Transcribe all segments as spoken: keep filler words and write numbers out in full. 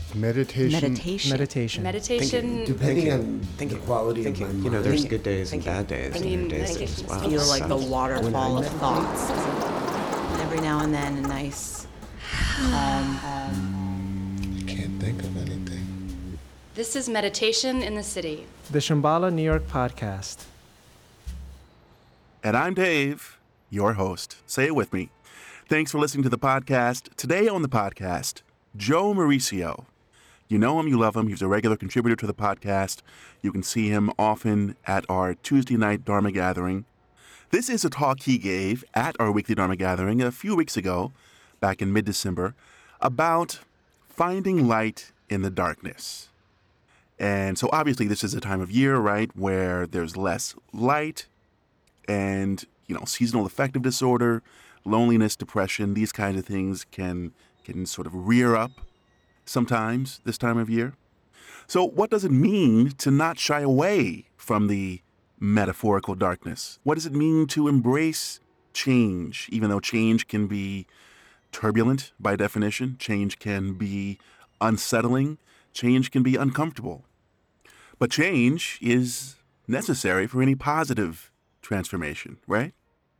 Meditation. Meditation. Meditation. Meditation. Depending on thinking, the quality thinking. of my mind. You know, there's Thinking. good days and Thinking. bad days. I and mean, your days meditation as well. Feel like the So- waterfall of thoughts. Every now and then, a nice, calm. I can't think of anything. This is Meditation in the City. The Shambhala New York podcast. And I'm Dave, your host. Say it with me. Thanks for listening to the podcast. Today on the podcast, Joe Mauricio. You know him, you love him. He's a regular contributor to the podcast. You can see him often at our Tuesday night Dharma gathering. This is a talk he gave at our weekly Dharma gathering a few weeks ago, back in mid-December, about finding light in the darkness. And so obviously this is a time of year, right, where there's less light and, you know, seasonal affective disorder, loneliness, depression, these kinds of things can can sort of rear up sometimes this time of year. So what does it mean to not shy away from the metaphorical darkness? What does it mean to embrace change, even though change can be turbulent by definition? Change can be unsettling. Change can be uncomfortable. But change is necessary for any positive transformation, right?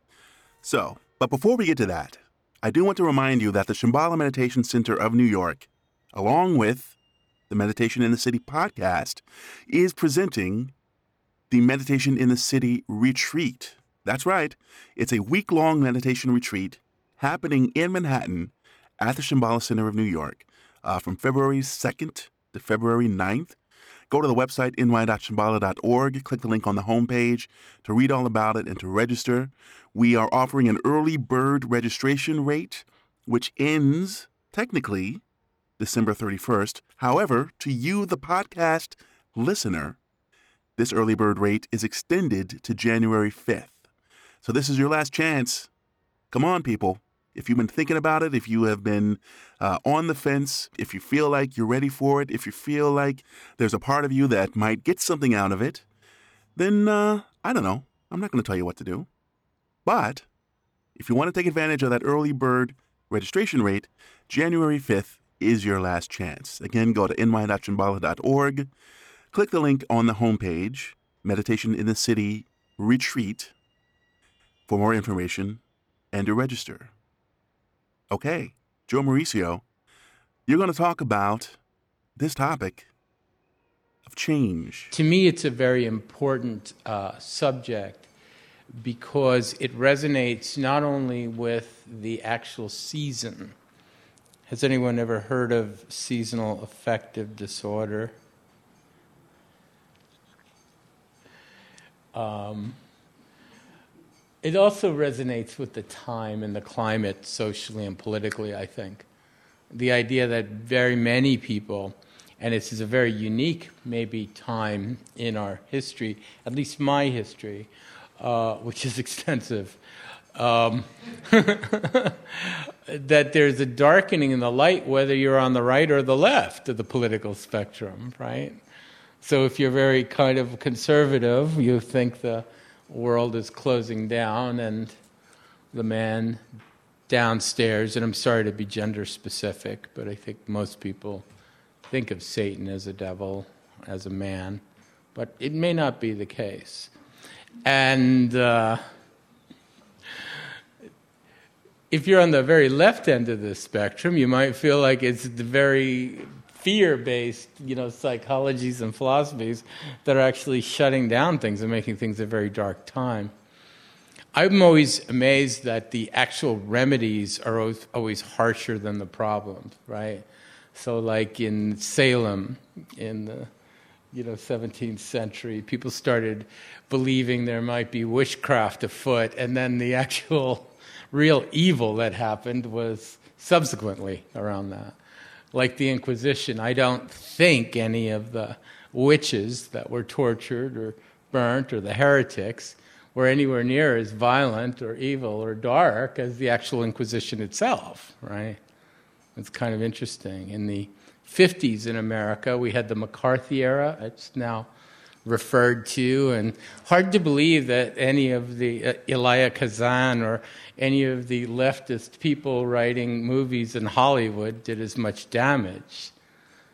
So, but before we get to that, I do want to remind you that the Shambhala Meditation Center of New York, along with the Meditation in the City podcast, is presenting the Meditation in the City Retreat. That's right. It's a week-long meditation retreat happening in Manhattan at the Shambhala Center of New York uh, from February second to February ninth. Go to the website, n y dot shambhala dot org, click the link on the homepage to read all about it and to register. We are offering an early bird registration rate, which ends, technically, December thirty-first. However, to you, the podcast listener, this early bird rate is extended to January fifth. So this is your last chance. Come on, people. If you've been thinking about it, if you have been uh, on the fence, if you feel like you're ready for it, if you feel like there's a part of you that might get something out of it, then, uh, I don't know. I'm not going to tell you what to do. But if you want to take advantage of that early bird registration rate, January fifth is your last chance. Again, go to n y dot shambhala dot org, click the link on the homepage, Meditation in the City Retreat, for more information and to register. Okay, Joe Mauricio, you're going to talk about this topic of change. To me, it's a very important uh, subject because it resonates not only with the actual season. Has anyone ever heard of seasonal affective disorder? Um, It also resonates with the time and the climate, socially and politically, I think. The idea that very many people, and this is a very unique, maybe, time in our history, at least my history, uh, which is extensive, um, that there's a darkening in the light, whether you're on the right or the left of the political spectrum, right? So if you're very kind of conservative, you think the world is closing down and the man downstairs, and I'm sorry to be gender specific, but I think most people think of Satan as a devil, as a man, but it may not be the case. And uh, if you're on the very left end of the spectrum, you might feel like it's the very fear-based, you know, psychologies and philosophies that are actually shutting down things and making things a very dark time. I'm always amazed that the actual remedies are always, always harsher than the problems, right? So like in Salem in the, you know, seventeenth century, people started believing there might be witchcraft afoot, and then the actual real evil that happened was subsequently around that. Like the Inquisition, I don't think any of the witches that were tortured or burnt or the heretics were anywhere near as violent or evil or dark as the actual Inquisition itself, right? It's kind of interesting. In the fifties in America, we had the McCarthy era. It's now referred to, and hard to believe that any of the uh, Elia Kazan or any of the leftist people writing movies in Hollywood did as much damage.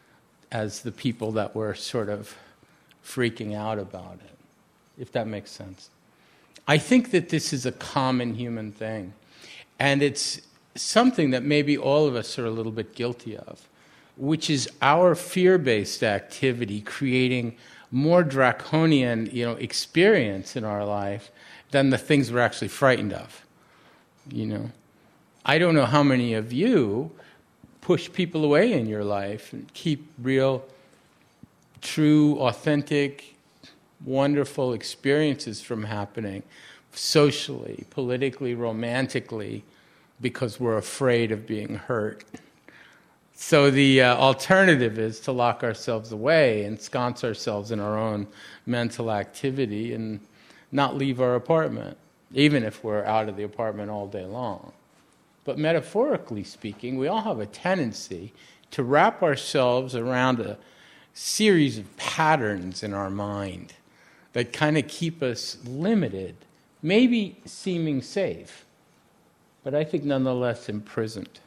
as the people that were sort of freaking out about it, if that makes sense. I think that this is a common human thing, and it's something that maybe all of us are a little bit guilty of, which is our fear-based activity creating more draconian, you know, experience in our life than the things we're actually frightened of. You know, I don't know how many of you push people away in your life and keep real, true, authentic, wonderful experiences from happening socially, politically, romantically, because we're afraid of being hurt. So the uh, alternative is to lock ourselves away, ensconce ourselves in our own mental activity, and not leave our apartment, even if we're out of the apartment all day long. But metaphorically speaking, we all have a tendency to wrap ourselves around a series of patterns in our mind that kind of keep us limited, maybe seeming safe, but I think nonetheless imprisoned.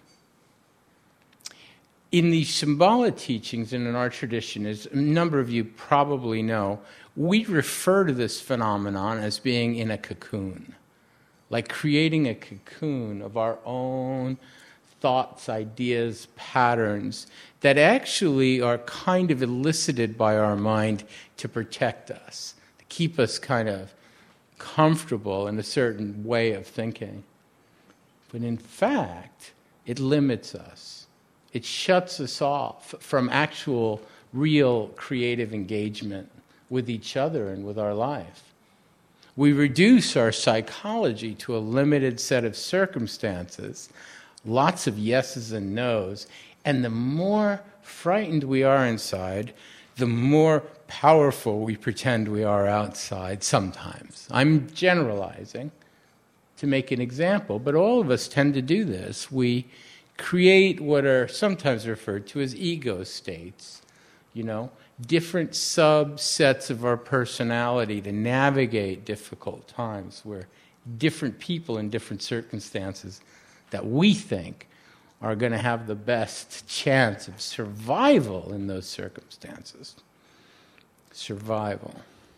In the Shambhala teachings and in our tradition, as a number of you probably know, we refer to this phenomenon as being in a cocoon, like creating a cocoon of our own thoughts, ideas, patterns that actually are kind of elicited by our mind to protect us, to keep us kind of comfortable in a certain way of thinking. But in fact, it limits us. It shuts us off from actual, real creative engagement with each other and with our life. We reduce our psychology to a limited set of circumstances, lots of yeses and nos, and the more frightened we are inside, the more powerful we pretend we are outside sometimes. I'm generalizing to make an example, but all of us tend to do this. We create what are sometimes referred to as ego states, you know, different subsets of our personality to navigate difficult times where different people in different circumstances that we think are going to have the best chance of survival in those circumstances. Survival.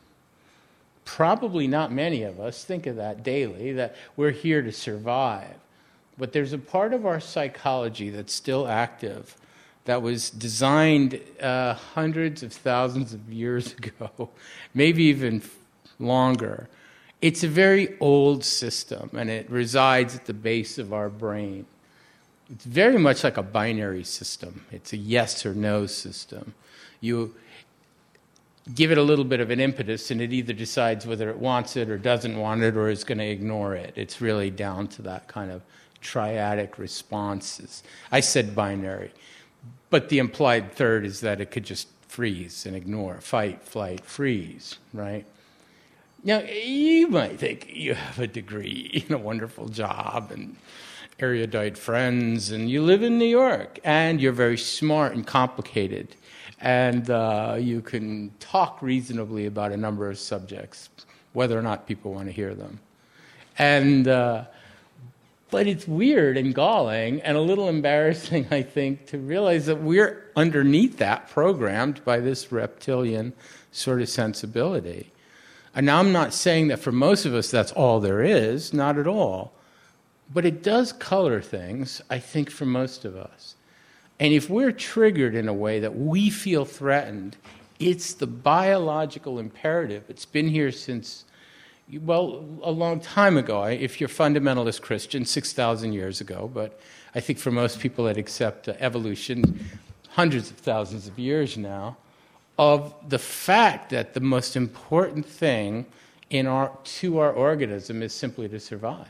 Probably not many of us think of that daily, that we're here to survive. But there's a part of our psychology that's still active, that was designed uh, hundreds of thousands of years ago, maybe even longer. It's a very old system, and it resides at the base of our brain. It's very much like a binary system. It's a yes or no system. You give it a little bit of an impetus, and it either decides whether it wants it or doesn't want it or is going to ignore it. It's really down to that kind of triadic responses. I said binary, but the implied third is that it could just freeze and ignore, fight, flight, freeze, right? Now, you might think you have a degree and a wonderful job and erudite friends, and you live in New York, and you're very smart and complicated, and uh, you can talk reasonably about a number of subjects, whether or not people want to hear them. And uh, But it's weird and galling and a little embarrassing, I think, to realize that we're underneath that, programmed by this reptilian sort of sensibility. And now I'm not saying that for most of us that's all there is, not at all. But it does color things, I think, for most of us. And if we're triggered in a way that we feel threatened, it's the biological imperative. It's been here since, well, a long time ago. If you're fundamentalist Christian, six thousand years ago. But I think for most people that accept uh, evolution, hundreds of thousands of years now, of the fact that the most important thing in our to our organism is simply to survive.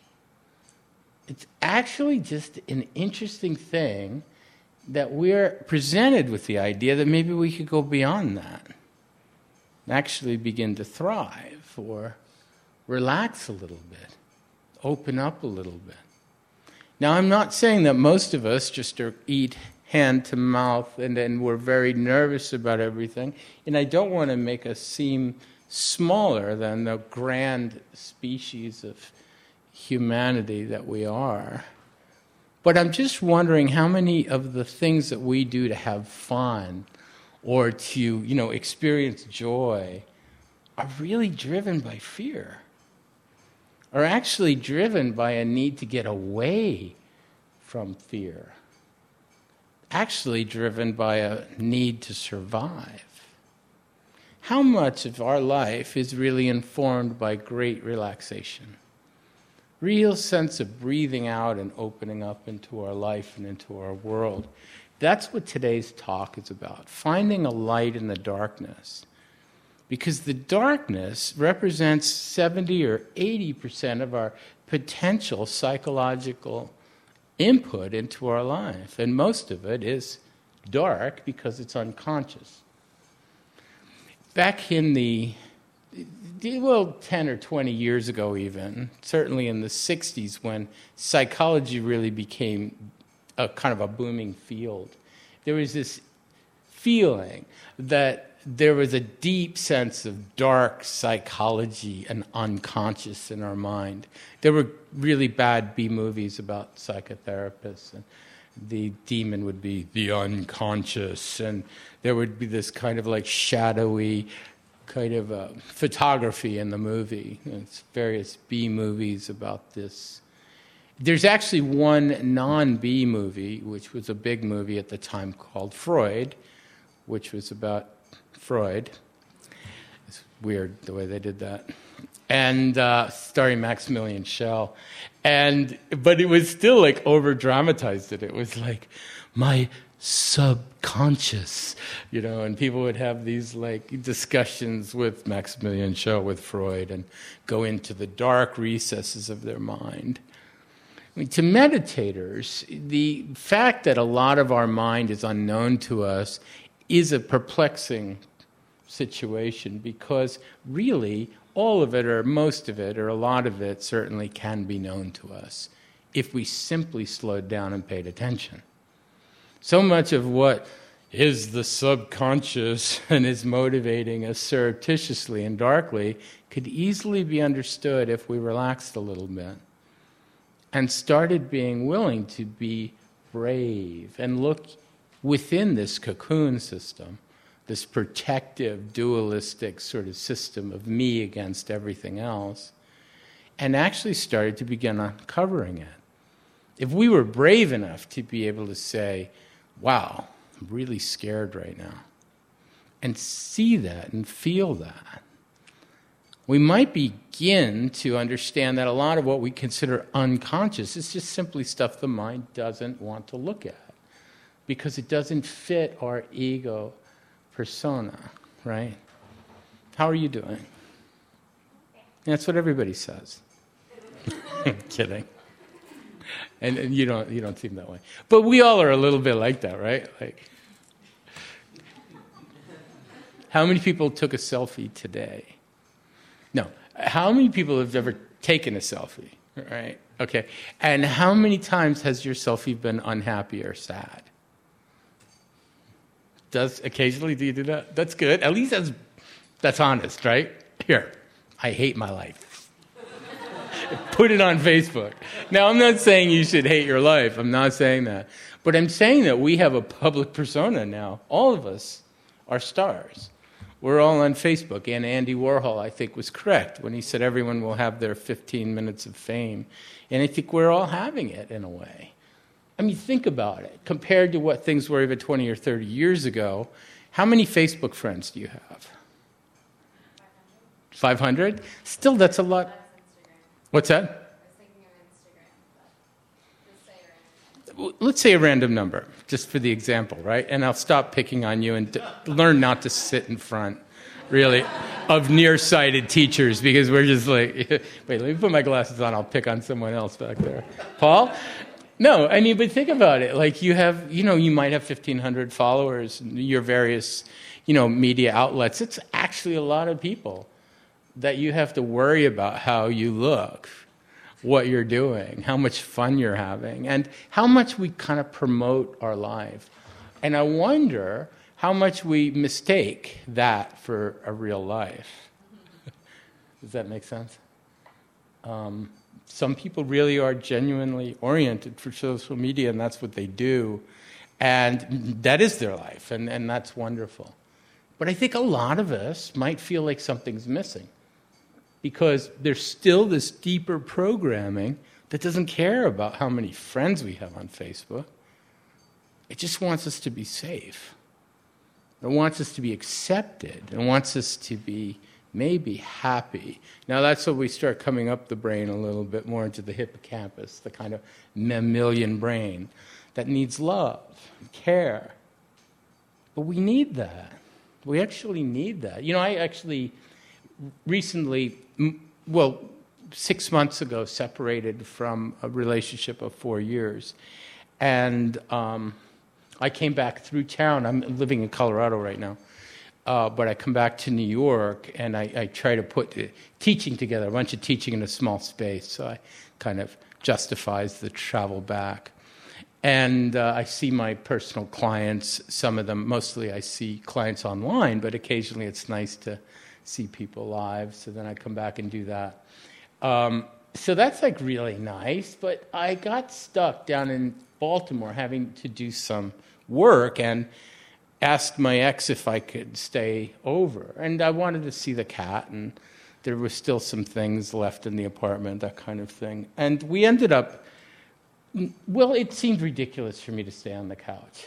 It's actually just an interesting thing that we're presented with the idea that maybe we could go beyond that and actually begin to thrive or relax a little bit, open up a little bit. Now, I'm not saying that most of us just are, eat hand to mouth and then we're very nervous about everything, and I don't want to make us seem smaller than the grand species of humanity that we are. But I'm just wondering how many of the things that we do to have fun or to, you know, experience joy are really driven by fear, are actually driven by a need to get away from fear, actually driven by a need to survive. How much of our life is really informed by great relaxation? Real sense of breathing out and opening up into our life and into our world. That's what today's talk is about, finding a light in the darkness. Because the darkness represents seventy or eighty percent of our potential psychological input into our life. And most of it is dark because it's unconscious. Back in the, well, ten or twenty years ago even, certainly in the sixties when psychology really became a kind of a booming field, there was this feeling that there was a deep sense of dark psychology and unconscious in our mind. There were really bad B-movies about psychotherapists, and the demon would be the unconscious, and there would be this kind of like shadowy kind of uh, photography in the movie. It's various B-movies about this. There's actually one non-B movie, which was a big movie at the time called Freud, which was about Freud. It's weird the way they did that. And uh, starring Maximilian Schell. And but it was still like over dramatized it. It was like my subconscious, you know, and people would have these like discussions with Maximilian Schell, with Freud, and go into the dark recesses of their mind. I mean, to meditators, the fact that a lot of our mind is unknown to us is a perplexing situation, because really all of it, or most of it, or a lot of it certainly can be known to us if we simply slowed down and paid attention. So much of what is the subconscious and is motivating us surreptitiously and darkly could easily be understood if we relaxed a little bit and started being willing to be brave and look within this cocoon system, this protective, dualistic sort of system of me against everything else, and actually started to begin uncovering it. If we were brave enough to be able to say, wow, I'm really scared right now, and see that and feel that, we might begin to understand that a lot of what we consider unconscious is just simply stuff the mind doesn't want to look at, because it doesn't fit our ego persona, right? How are you doing? That's what everybody says. Kidding. And, and you don't you don't seem that way. But we all are a little bit like that, right? Like, how many people took a selfie today? No. How many people have ever taken a selfie, right? Okay. And how many times has your selfie been unhappy or sad? Does occasionally do you do that? That's good. At least that's that's honest, right? Here, I hate my life. Put it on Facebook. Now, I'm not saying you should hate your life. I'm not saying that. But I'm saying that we have a public persona now. All of us are stars. We're all on Facebook. And Andy Warhol, I think, was correct when he said everyone will have their fifteen minutes of fame. And I think we're all having it in a way. I mean, think about it. Compared to what things were even twenty or thirty years ago, how many Facebook friends do you have? five hundred? Still, that's a lot. What's that? I was thinking of Instagram, but just say a random number. Let's say a random number, just for the example, right? And I'll stop picking on you and d- learn not to sit in front, really, of nearsighted teachers, because we're just like, wait, let me put my glasses on, I'll pick on someone else back there. Paul? No, I mean, but think about it. Like, you have, you know, you might have fifteen hundred followers, your various, you know, media outlets. It's actually a lot of people that you have to worry about how you look, what you're doing, how much fun you're having, and how much we kind of promote our life. And I wonder how much we mistake that for a real life. Does that make sense? Um, some people really are genuinely oriented for social media, and that's what they do. And that is their life, and, and that's wonderful. But I think a lot of us might feel like something's missing because there's still this deeper programming that doesn't care about how many friends we have on Facebook. It just wants us to be safe. It wants us to be accepted. It wants us to be maybe happy. Now that's when we start coming up the brain a little bit more into the hippocampus, the kind of mammalian brain that needs love and care. But we need that. We actually need that. You know, I actually recently, well, six months ago, separated from a relationship of four years. And um, I came back through town. I'm living in Colorado right now. Uh, but I come back to New York, and I, I try to put uh, teaching together, a bunch of teaching in a small space, so I kind of justifies the travel back. And uh, I see my personal clients, some of them, mostly I see clients online, but occasionally it's nice to see people live, so then I come back and do that. Um, so that's like really nice, but I got stuck down in Baltimore having to do some work, and asked my ex if I could stay over. And I wanted to see the cat, and there were still some things left in the apartment, that kind of thing. And we ended up, well, it seemed ridiculous for me to stay on the couch.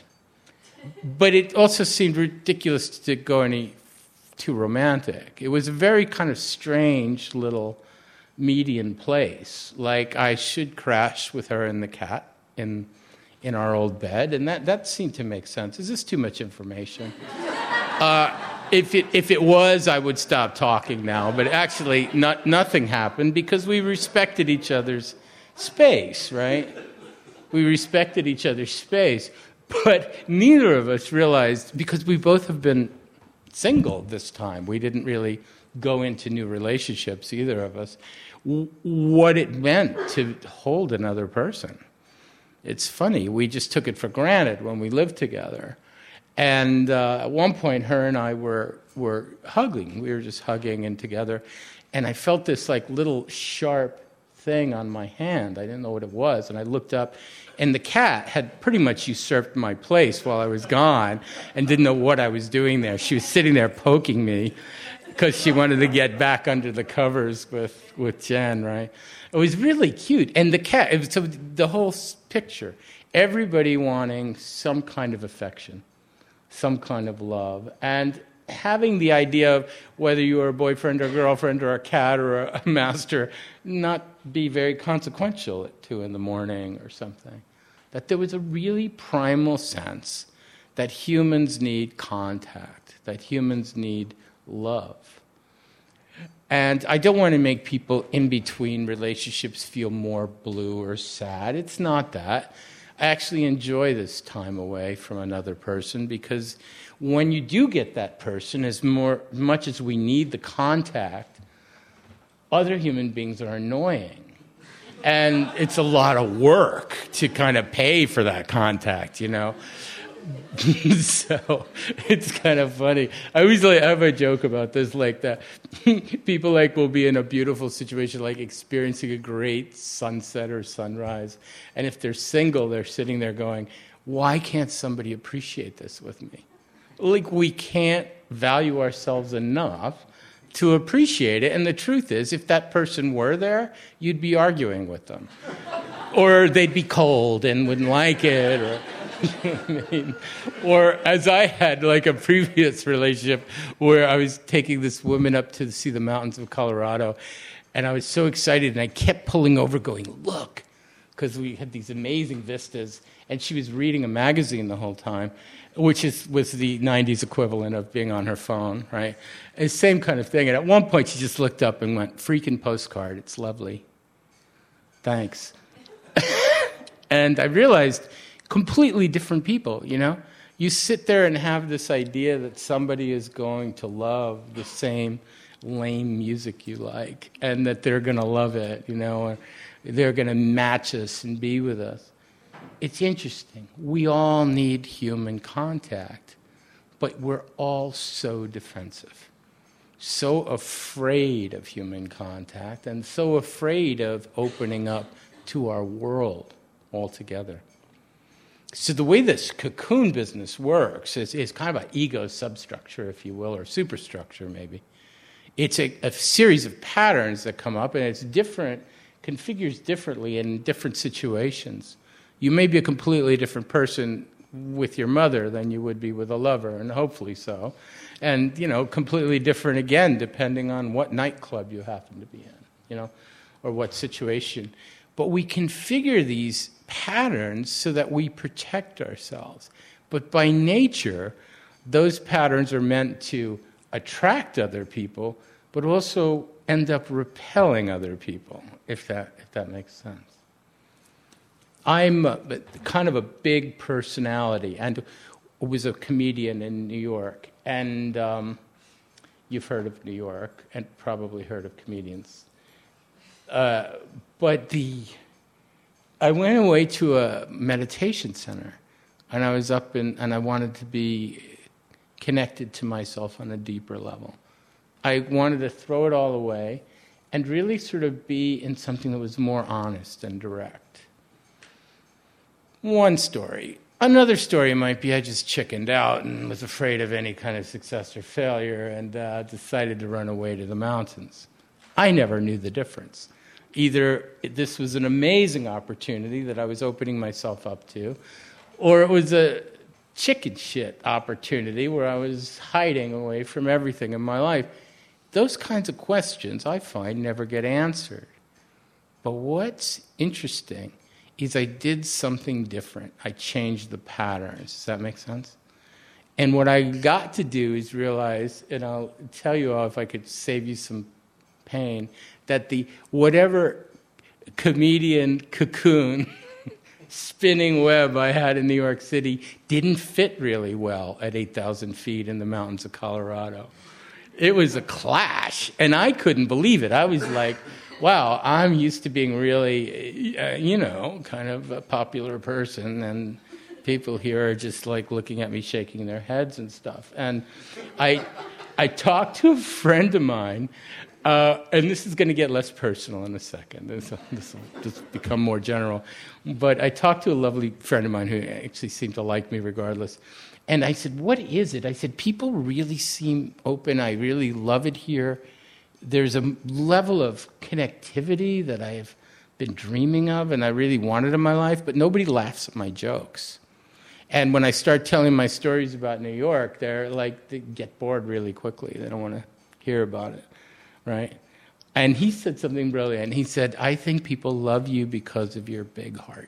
But it also seemed ridiculous to go any too romantic. It was a very kind of strange little median place. Like I should crash with her and the cat in in our old bed, and that, that seemed to make sense. Is this too much information? uh, if it if it was, I would stop talking now, but actually not, nothing happened because we respected each other's space, right? We respected each other's space, but neither of us realized, because we both have been single this time, we didn't really go into new relationships, either of us, w- what it meant to hold another person. It's funny, we just took it for granted when we lived together. And uh, at one point, her and I were were hugging. We were just hugging and together. And I felt this like little sharp thing on my hand. I didn't know what it was. And I looked up, and the cat had pretty much usurped my place while I was gone and didn't know what I was doing there. She was sitting there poking me because she wanted to get back under the covers with, with Jen, right? It was really cute. And the cat, it was, so the whole picture, everybody wanting some kind of affection, some kind of love, and having the idea of whether you were a boyfriend or girlfriend or a cat or a master not be very consequential at two in the morning or something. That there was a really primal sense that humans need contact, that humans need love. And I don't want to make people in between relationships feel more blue or sad. It's not that. I actually enjoy this time away from another person because when you do get that person, as more, much as we need the contact, other human beings are annoying. And it's a lot of work to kind of pay for that contact, you know. So it's kind of funny. I always like, I have a joke about this, like that people like will be in a beautiful situation, like experiencing a great sunset or sunrise, and if they're single, they're sitting there going, "Why can't somebody appreciate this with me?" Like we can't value ourselves enough to appreciate it. And the truth is, if that person were there, you'd be arguing with them, or they'd be cold and wouldn't like it, or. I mean, or as I had like a previous relationship where I was taking this woman up to see the mountains of Colorado, and I was so excited, and I kept pulling over going, "Look," because we had these amazing vistas, and she was reading a magazine the whole time, which is was the nineties equivalent of being on her phone, right? And same kind of thing. And at one point, she just looked up and went, "Freaking postcard, it's lovely. Thanks." And I realized, completely different people, you know? You sit there and have this idea that somebody is going to love the same lame music you like, and that they're going to love it, you know, or they're going to match us and be with us. It's interesting. We all need human contact, but we're all so defensive. so afraid of human contact and so afraid of opening up to our world altogether. So the way this cocoon business works is, is kind of an ego substructure, if you will, or superstructure maybe. It's a, a series of patterns that come up, and it's different, configures differently in different situations. You may be a completely different person with your mother than you would be with a lover, and hopefully so. And, you know, completely different again, depending on what nightclub you happen to be in, you know, or what situation. But we configure these patterns so that we protect ourselves. But by nature, those patterns are meant to attract other people, but also end up repelling other people, if that if that makes sense. I'm a, kind of a big personality, and was a comedian in New York. And um, you've heard of New York, and probably heard of comedians. Uh, but the I went away to a meditation center, and I was up in, and I wanted to be connected to myself on a deeper level. I wanted to throw it all away and really sort of be in something that was more honest and direct. One story. Another story might be I just chickened out and was afraid of any kind of success or failure and uh, decided to run away to the mountains. I never knew the difference. Either this was an amazing opportunity that I was opening myself up to, or it was a chicken shit opportunity where I was hiding away from everything in my life. Those kinds of questions, I find, never get answered. But what's interesting is I did something different. I changed the patterns. Does that make sense? And what I got to do is realize, and I'll tell you all if I could save you some pain, that the whatever comedian cocoon spinning web I had in New York City didn't fit really well at eight thousand feet in the mountains of Colorado. It was a clash, and I couldn't believe it. I was like, wow, I'm used to being really, uh, you know, kind of a popular person, and people here are just like looking at me shaking their heads and stuff. And I, I talked to a friend of mine, uh, and this is going to get less personal in a second. This will, this will just become more general. But I talked to a lovely friend of mine who actually seemed to like me regardless. And I said, what is it? I said, people really seem open. I really love it here. There's a level of connectivity that I've been dreaming of and I really wanted in my life, but nobody laughs at my jokes. And when I start telling my stories about New York, they're like, they get bored really quickly. They don't want to hear about it, right? And he said something brilliant. He said, I think people love you because of your big heart.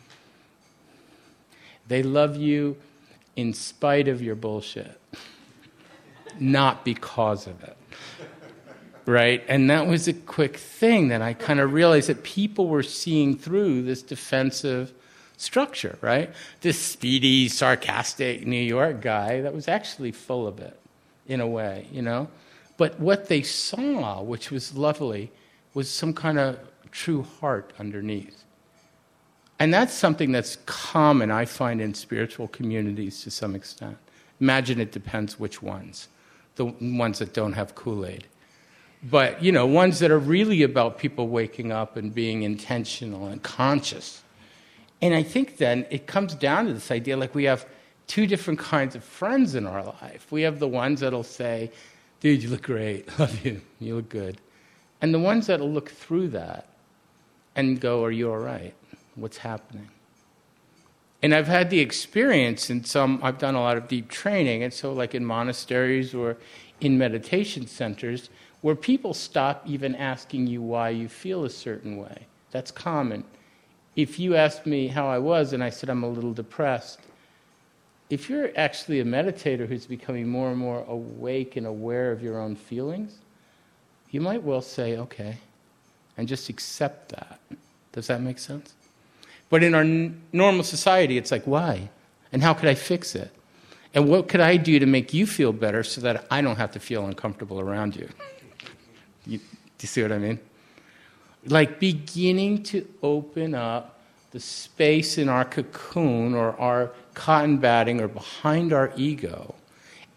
They love you in spite of your bullshit, not because of it. Right? And that was a quick thing that I kind of realized that people were seeing through this defensive structure, right? This speedy, sarcastic New York guy that was actually full of it, in a way, you know? But what they saw, which was lovely, was some kind of true heart underneath. And that's something that's common, I find, in spiritual communities to some extent. Imagine it depends which ones. The ones that don't have Kool-Aid. But, you know, ones that are really about people waking up and being intentional and conscious. And I think then it comes down to this idea, like we have two different kinds of friends in our life. We have the ones that'll say, dude, you look great, love you, you look good. And the ones that'll look through that and go, are you all right? What's happening? And I've had the experience in some, I've done a lot of deep training, and so like in monasteries or in meditation centers, where people stop even asking you why you feel a certain way. That's common. If you asked me how I was and I said I'm a little depressed, if you're actually a meditator who's becoming more and more awake and aware of your own feelings, you might well say, okay, and just accept that. Does that make sense? But in our n- normal society, it's like, why? And how could I fix it? And what could I do to make you feel better so that I don't have to feel uncomfortable around you? You, do you see what I mean? Like beginning to open up the space in our cocoon or our cotton batting or behind our ego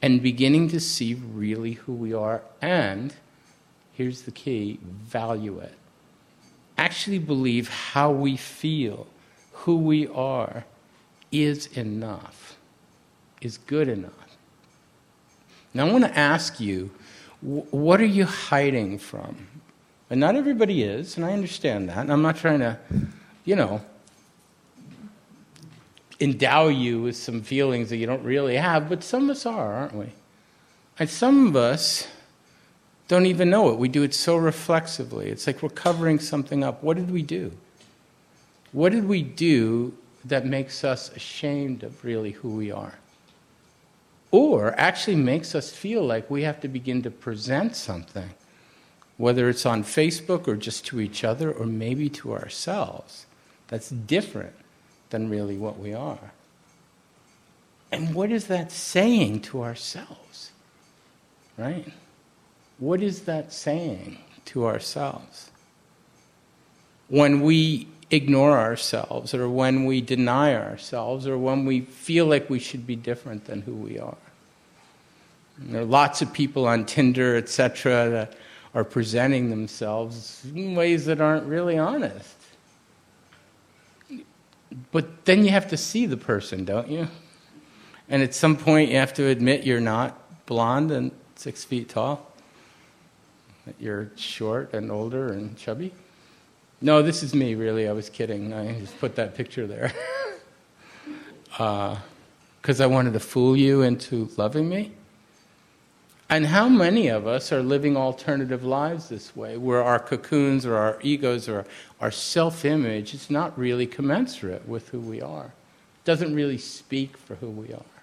and beginning to see really who we are, and, here's the key, value it. Actually believe how we feel, who we are, is enough, is good enough. Now I want to ask you, what are you hiding from? And not everybody is, and I understand that, and I'm not trying to, you know, endow you with some feelings that you don't really have, but some of us are, aren't we? And some of us don't even know it. We do it so reflexively. It's like we're covering something up. What did we do? What did we do that makes us ashamed of really who we are? Or actually makes us feel like we have to begin to present something, whether it's on Facebook or just to each other or maybe to ourselves, that's different than really what we are. And what is that saying to ourselves? Right? What is that saying to ourselves? When we ignore ourselves, or when we deny ourselves, or when we feel like we should be different than who we are. And there are lots of people on Tinder, et cetera, that are presenting themselves in ways that aren't really honest. But then you have to see the person, don't you? And at some point you have to admit you're not blonde and six feet tall. That you're short and older and chubby. No, this is me, really. I was kidding. I just put that picture there. Because uh, I wanted to fool you into loving me. And how many of us are living alternative lives this way, where our cocoons or our egos or our self-image is not really commensurate with who we are. It doesn't really speak for who we are.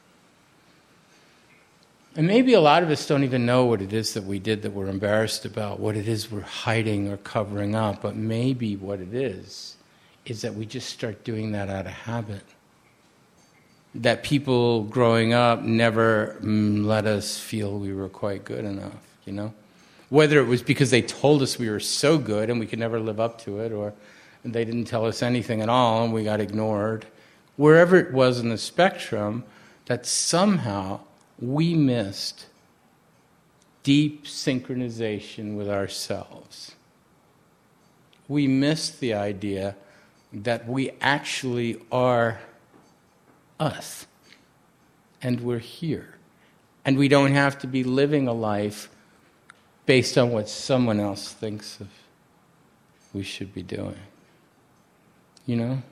And maybe a lot of us don't even know what it is that we did that we're embarrassed about, what it is we're hiding or covering up, but maybe what it is, is that we just start doing that out of habit. That people growing up never mm, let us feel we were quite good enough, you know? Whether it was because they told us we were so good and we could never live up to it, or they didn't tell us anything at all and we got ignored. Wherever it was in the spectrum, that somehow we missed deep synchronization with ourselves. We missed the idea that we actually are us, and we're here. And we don't have to be living a life based on what someone else thinks of we should be doing. You know?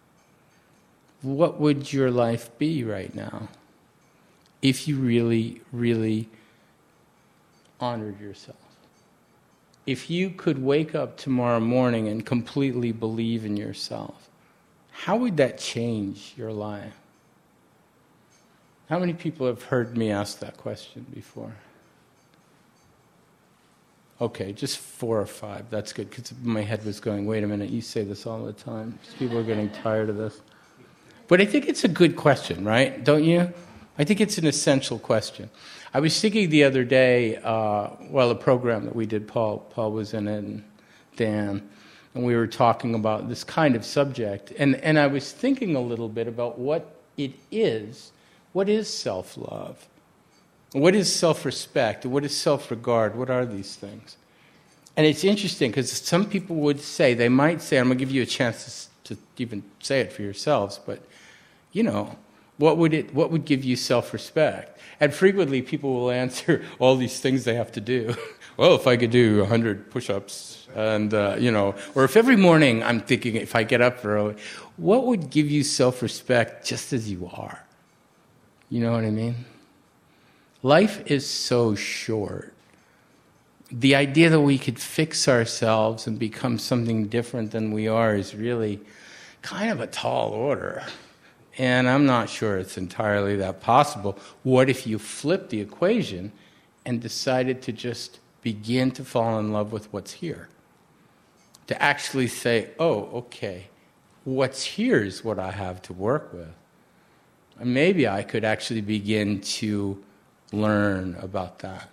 What would your life be right now if you really, really honored yourself? If you could wake up tomorrow morning and completely believe in yourself, how would that change your life? How many people have heard me ask that question before? Okay, just four or five. That's good, because my head was going, wait a minute, you say this all the time. People are getting tired of this. But I think it's a good question, right? Don't you? I think it's an essential question. I was thinking the other day, uh, well, a program that we did, Paul, Paul was in it, and Dan, and we were talking about this kind of subject. And, and I was thinking a little bit about what it is. What is self-love? What is self-respect? What is self-regard? What are these things? And it's interesting because some people would say, they might say, I'm going to give you a chance to, to even say it for yourselves, but, you know, what would it? What would give you self-respect? And frequently people will answer all these things they have to do. Well, if I could do one hundred push-ups, and, uh, you know, or if every morning I'm thinking, if I get up early, what would give you self-respect just as you are? You know what I mean? Life is so short. The idea that we could fix ourselves and become something different than we are is really kind of a tall order. And I'm not sure it's entirely that possible. What if you flipped the equation and decided to just begin to fall in love with what's here? To actually say, oh, okay, what's here is what I have to work with. And maybe I could actually begin to learn about that.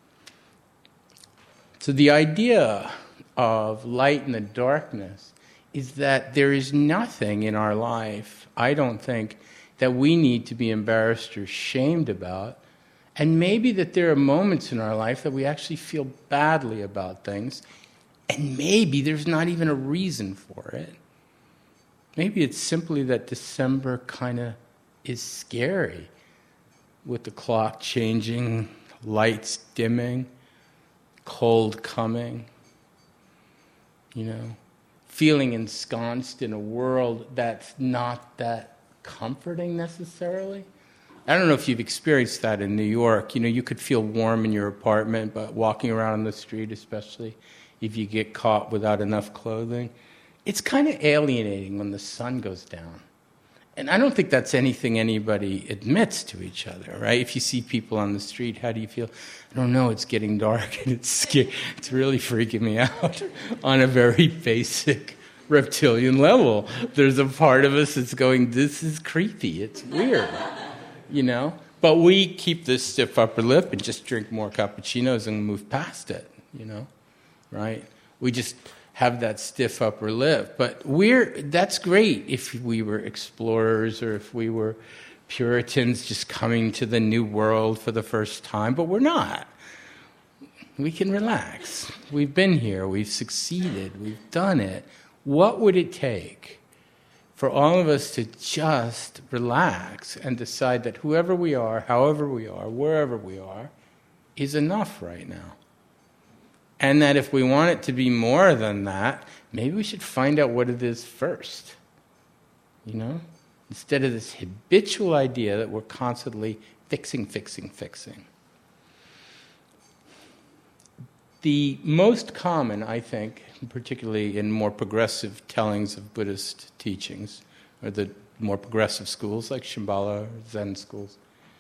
So the idea of light and the darkness is that there is nothing in our life, I don't think, that we need to be embarrassed or shamed about, And maybe that there are moments in our life that we actually feel badly about things, and maybe there's not even a reason for it. Maybe it's simply that December kind of is scary, with the clock changing, lights dimming, cold coming, you know, feeling ensconced in a world that's not that comforting necessarily. I don't know if you've experienced that in New York. You know, you could feel warm in your apartment, but walking around on the street, especially if you get caught without enough clothing, it's kind of alienating when the sun goes down. And I don't think that's anything anybody admits to each other, right? If you see people on the street, how do you feel? I don't know, it's getting dark and it's scary. It's really freaking me out on a very basic reptilian level. There's a part of us that's going, this is creepy, it's weird, you know? But we keep this stiff upper lip and just drink more cappuccinos and move past it, you know, right? We just have that stiff upper lip. But we're that's great if we were explorers or if we were Puritans just coming to the new world for the first time, but we're not. We can relax. We've been here. We've succeeded. We've done it. What would it take for all of us to just relax and decide that whoever we are, however we are, wherever we are, is enough right now? And that if we want it to be more than that, maybe we should find out what it is first. You know? Instead of this habitual idea that we're constantly fixing, fixing, fixing. The most common, I think, particularly in more progressive tellings of Buddhist teachings, or the more progressive schools like Shambhala or Zen schools,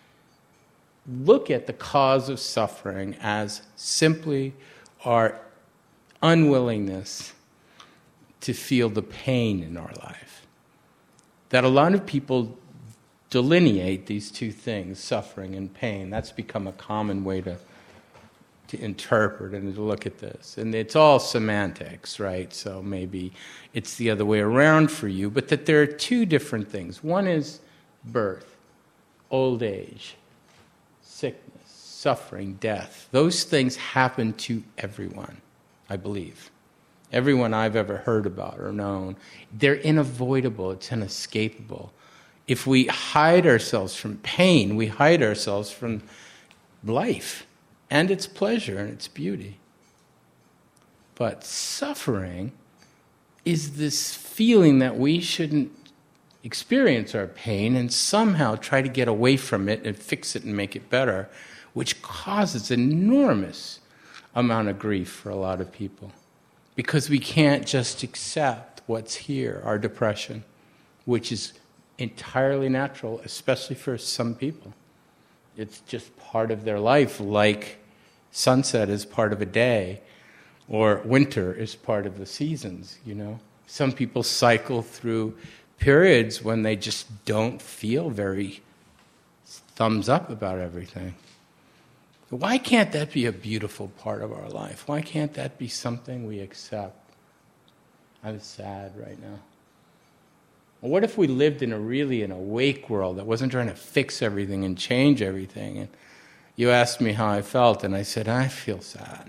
look at the cause of suffering as simply our unwillingness to feel the pain in our life. That a lot of people delineate these two things, suffering and pain. That's become a common way to, to interpret and to look at this. And it's all semantics, right? So maybe it's the other way around for you, but that there are two different things. One is birth, old age, sickness, suffering, death. Those things happen to everyone, I believe. Everyone I've ever heard about or known. They're unavoidable. It's inescapable. If we hide ourselves from pain, we hide ourselves from life and its pleasure and its beauty. But suffering is this feeling that we shouldn't experience our pain and somehow try to get away from it and fix it and make it better, which causes enormous amount of grief for a lot of people. Because we can't just accept what's here, our depression, which is entirely natural, especially for some people. It's just part of their life, like sunset is part of a day, or winter is part of the seasons, you know. Some people cycle through periods when they just don't feel very thumbs up about everything. Why can't that be a beautiful part of our life? Why can't that be something we accept? I'm sad right now. What if we lived in a really an awake world that wasn't trying to fix everything and change everything? And you asked me how I felt, and I said, I feel sad.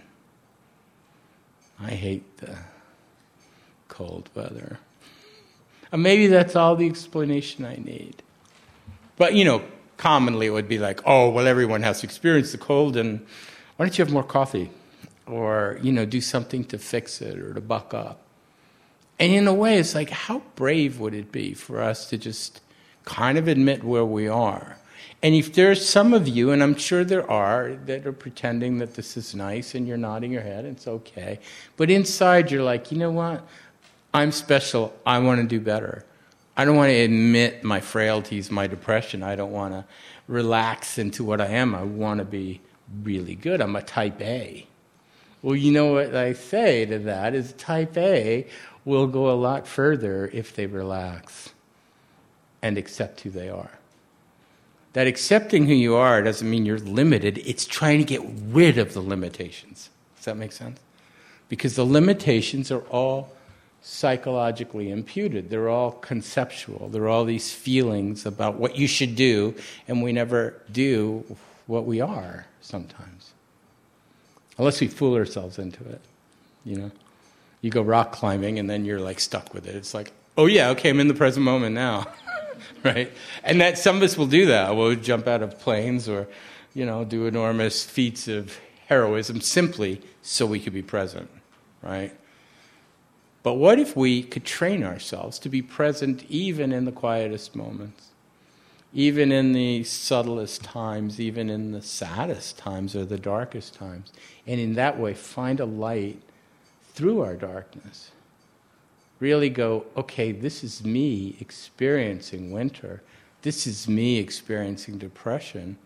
I hate the cold weather. And maybe that's all the explanation I need. But, you know, commonly it would be like, oh, well, everyone has experienced the cold, and why don't you have more coffee? Or, you know, do something to fix it or to buck up. And in a way, it's like, how brave would it be for us to just kind of admit where we are? And if there's some of you, and I'm sure there are, that are pretending that this is nice, and you're nodding your head, it's okay. But inside, you're like, you know what? I'm special. I want to do better. I don't want to admit my frailties, my depression. I don't want to relax into what I am. I want to be really good. I'm a type A. Well, you know what I say to that is type A will go a lot further if they relax and accept who they are. That accepting who you are doesn't mean you're limited. It's trying to get rid of the limitations. Does that make sense? Because the limitations are all psychologically imputed. They're all conceptual. They're all these feelings about what you should do, and we never do what we are sometimes. Unless we fool ourselves into it, you know. You go rock climbing and then you're like stuck with it. It's like, oh yeah, okay, I'm in the present moment now, right? And that some of us will do that. We'll jump out of planes or, you know, do enormous feats of heroism simply so we could be present, right? But what if we could train ourselves to be present even in the quietest moments, even in the subtlest times, even in the saddest times or the darkest times, and in that way find a light through our darkness? Really go, okay, this is me experiencing winter. This is me experiencing depression.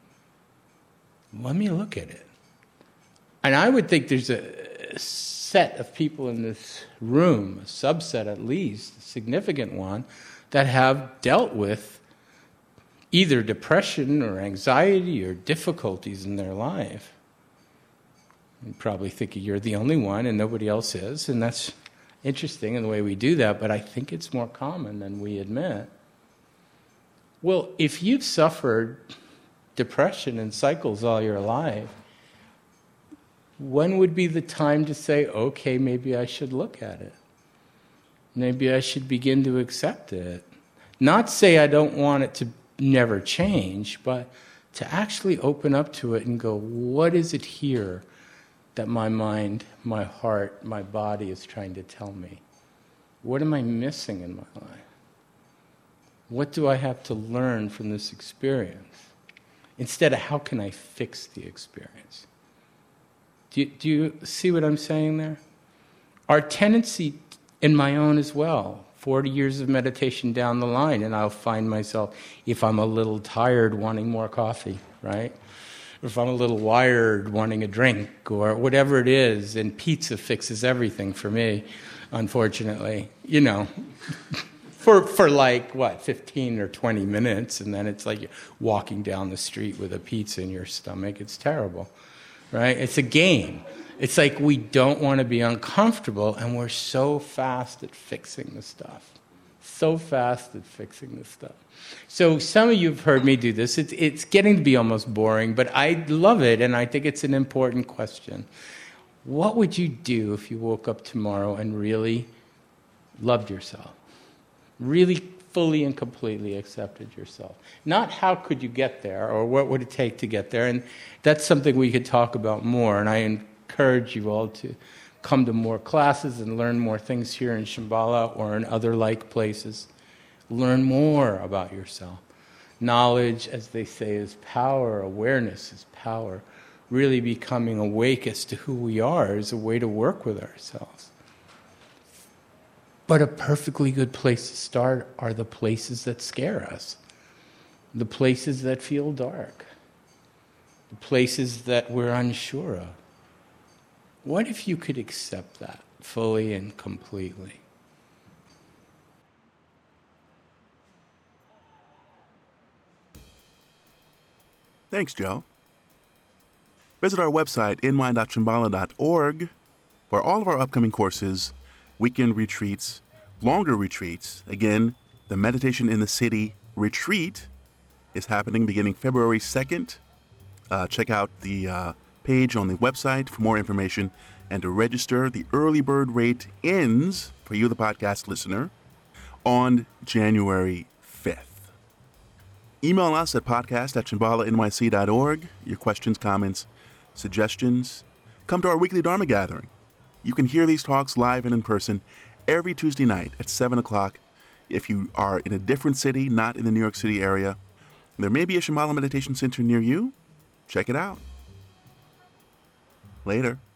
Let me look at it. And I would think there's a set of people in this room, a subset at least, a significant one, that have dealt with either depression or anxiety or difficulties in their life. You probably think you're the only one and nobody else is, and that's interesting in the way we do that, but I think it's more common than we admit. Well, if you've suffered depression and cycles all your life, when would be the time to say, okay, maybe I should look at it? Maybe I should begin to accept it. Not say I don't want it to never change, but to actually open up to it and go, what is it here that my mind, my heart, my body is trying to tell me? What am I missing in my life? What do I have to learn from this experience? Instead of how can I fix the experience? Do you, do you see what I'm saying there? Our tendency, in my own as well, forty years of meditation down the line, and I'll find myself, if I'm a little tired, wanting more coffee, right? If I'm a little wired, wanting a drink, or whatever it is, and pizza fixes everything for me, unfortunately, you know, for for like, what, fifteen or twenty minutes, and then it's like you're walking down the street with a pizza in your stomach. It's terrible, right? It's a game. It's like we don't want to be uncomfortable, and we're so fast at fixing the stuff. So fast at fixing the stuff. So some of you have heard me do this. It's, it's getting to be almost boring, but I love it, and I think it's an important question. What would you do if you woke up tomorrow and really loved yourself? Really fully and completely accepted yourself? Not how could you get there, or what would it take to get there? And that's something we could talk about more, and I encourage you all to come to more classes and learn more things here in Shambhala or in other like places. Learn more about yourself. Knowledge, as they say, is power. Awareness is power. Really becoming awake as to who we are is a way to work with ourselves. But a perfectly good place to start are the places that scare us. The places that feel dark. The places that we're unsure of. What if you could accept that fully and completely? Thanks, Joe. Visit our website, n y dot shambhala dot org, for all of our upcoming courses, weekend retreats, longer retreats. Again, the Meditation in the City retreat is happening beginning February second. Uh, check out the uh, page on the website for more information and to register. The early bird rate ends, for you, the podcast listener, on January fifth. Email us at podcast at shambhala n y c dot org. Your questions, comments, suggestions. Come to our weekly Dharma gathering. You can hear these talks live and in person every Tuesday night at seven o'clock. If you are in a different city, not in the New York City area, there may be a Shambhala Meditation Center near you. Check it out. Later.